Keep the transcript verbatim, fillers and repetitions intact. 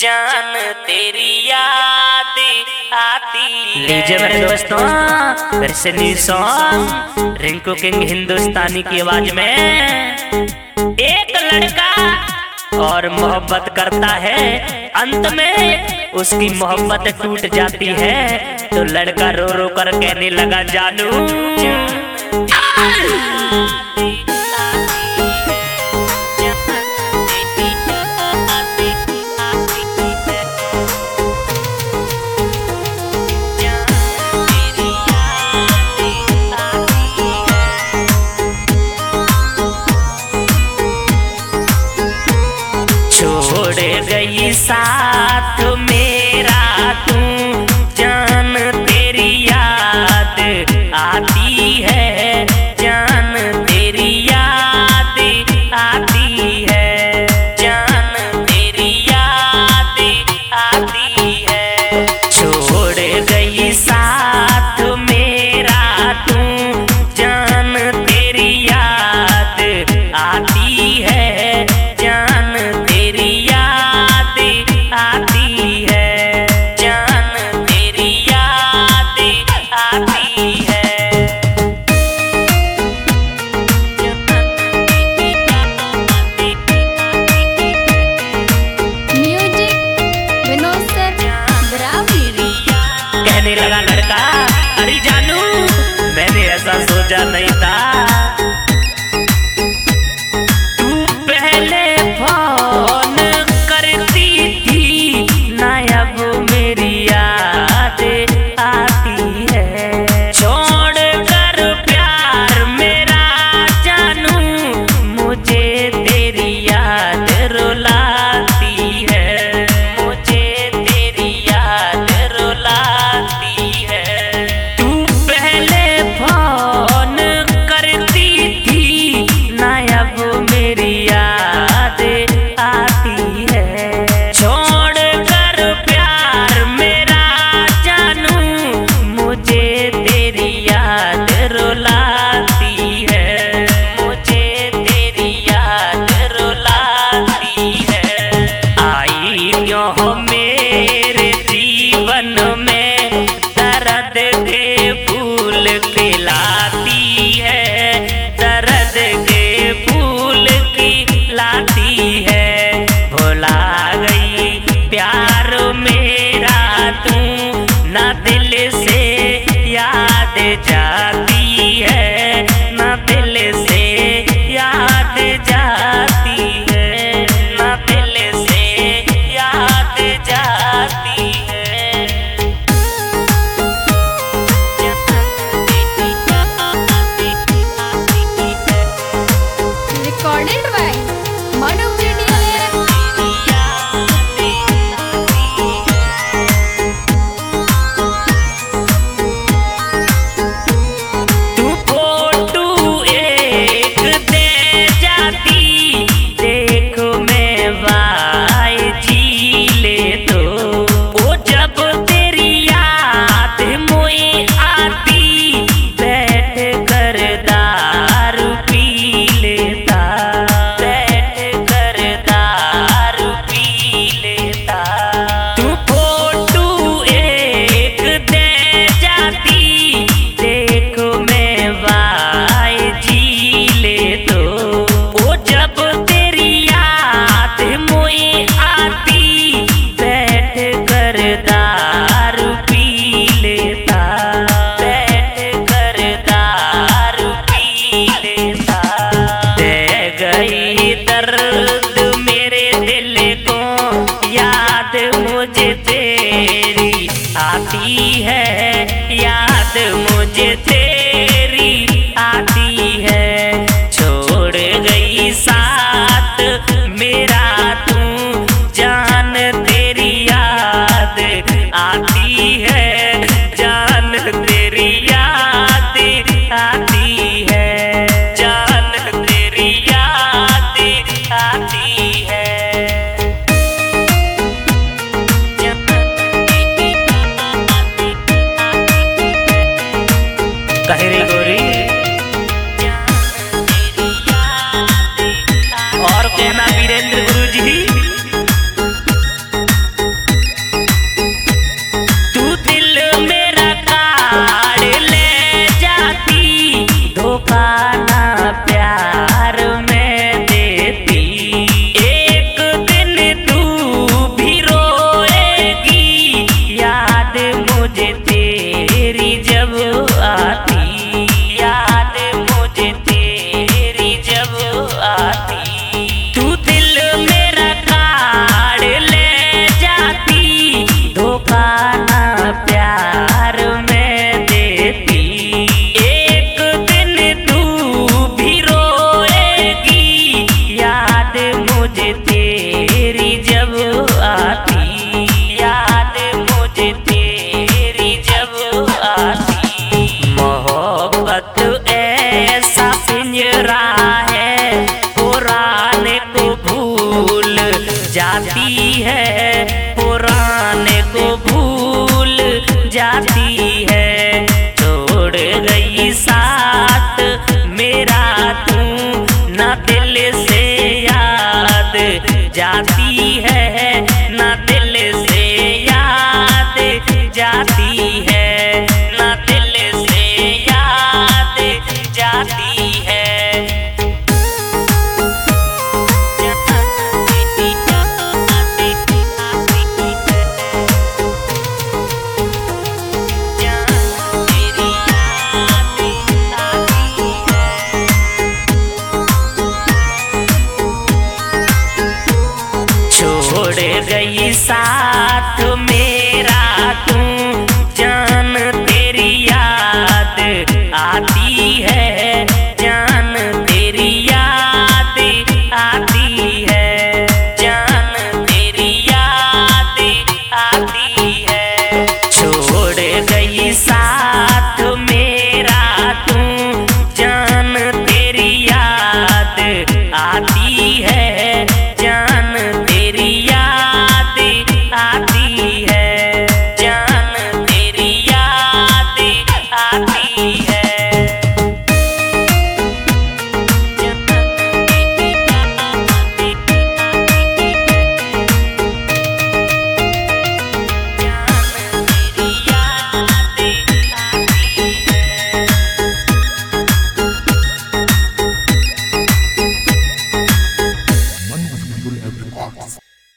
जान तेरी याद आती। लीजिए मेरे दोस्तों, फिर से न्यू सॉन्ग रिंकू किंग हिंदुस्तानी की आवाज में। एक लड़का और मोहब्बत करता है, अंत में उसकी मोहब्बत टूट जाती है तो लड़का रो रो कर कहने लगा जानू छोड़ गई साथ मेरा तू, जान तेरी याद आती है, जान तेरी याद आती है, जान तेरी याद आती है। छोड़ गई साथ मेरा तू, जान तेरी याद आती है, जान तेरी याद आती है, जान तेरी याद आती है। म्यूजिक विनोद सर बराबरी। कहने लगा लड़का अरे जानू मैंने ऐसा सोचा नहीं था, तू पहले फोन करती थी ना अब मेरी याद आती है। छोड़ कर प्यार मेरा जानू मुझे तेरी याद रुलाती है, मुझे तेरी याद रुलाती है। तू पहले फोन करती थी ना अब मेरी याद आती है। छोड़ कर प्यार मेरा जानू मुझे तेरी याद रुलाती है, मुझे तेरी याद रुलाती है। आई क्यों हो मेरे जीवन में दर्द के फूल खिलाती है, दर्द के फूल खिलाती है। भुला गई प्यार मेरा तू, ना दिल से याद जाती है, ना दिल से याद जाती है, ना दिल से याद जाती है। Recorded by Manu media. तू फोटू एक दे जाती, देखो मैं वाई जी ले तो, वो जब तेरी याद मोए आती, बैठ कर दारू पी लेता, बैठ कर दारू पी लेता। तू फोटू एक दे जाती, देखो मैं वाई जी ले तो, वो जब तेरी याद मोए आती, बैठ कर दारू पी लेता, बैठ कर दारू पी लेता। दे गई दर्द मेरे दिल को, याद मुझे तेरी आती है, याद मुझे तेरी आती है। छोड़ गई साथ मेरा तू, जान तेरी याद आती है, जान तेरी याद आती है, जान तेरी याद आती है। साथ मेरा तू जान तेरी याद आती है, जान तेरी याद आती है, जान तेरी याद आती है। छोड़ गई साथ मेरा तू जान तेरी याद आती है,